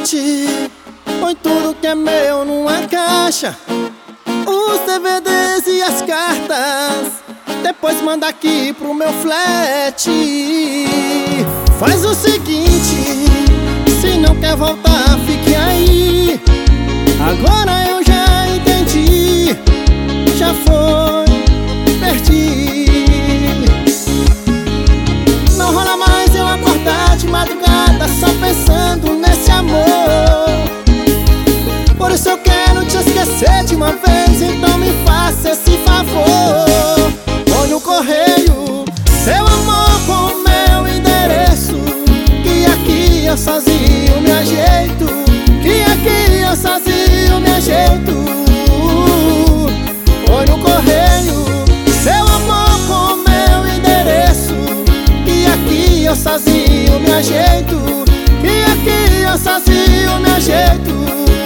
seguinte: põe tudo que é meu numa caixa, os DVDs e as cartas, depois manda aqui pro meu flat. Faz o seguinte: se não quer voltar, fique aí. Agora eu já entendi, já foi, perdi. Não rola mais eu acordar de madrugada só pensando nesse amor. Por isso eu quero te esquecer de uma vez, então me faça esse favor. Põe no correio seu amor com meu endereço, que aqui eu sozinho me ajeito, que aqui eu sozinho me ajeito. Põe no correio seu amor com meu endereço, que aqui eu sozinho me ajeito, que aqui eu sozinho me ajeito.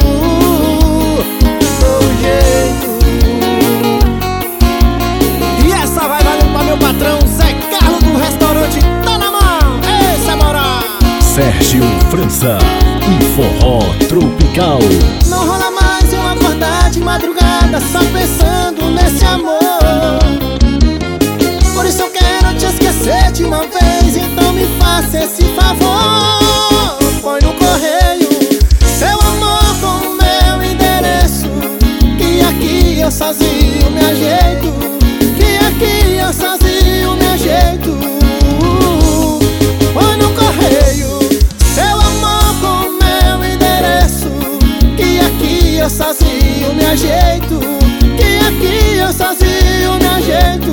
E essa vai valendo pra meu patrão Zé Carlos do restaurante Tá Na Mão. Essa é moral. Sérgio França, um forró tropical. Não rola mais eu acordar de madrugada só pensando nesse amor. Por isso eu quero te esquecer de uma vez, então me faça esse favor. Põe no correio seu amor com meu endereço, que aqui eu sozinho me ajeito, que aqui eu sozinho me ajeito. Põe no correio seu amor com meu endereço, que aqui eu sozinho me ajeito, que aqui eu sozinho me ajeito.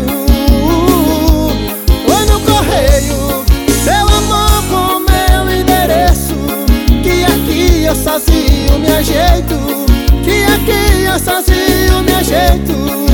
Põe no correio seu amor com meu endereço, que aqui eu sozinho me ajeito, que aqui eu sozinho me ajeito.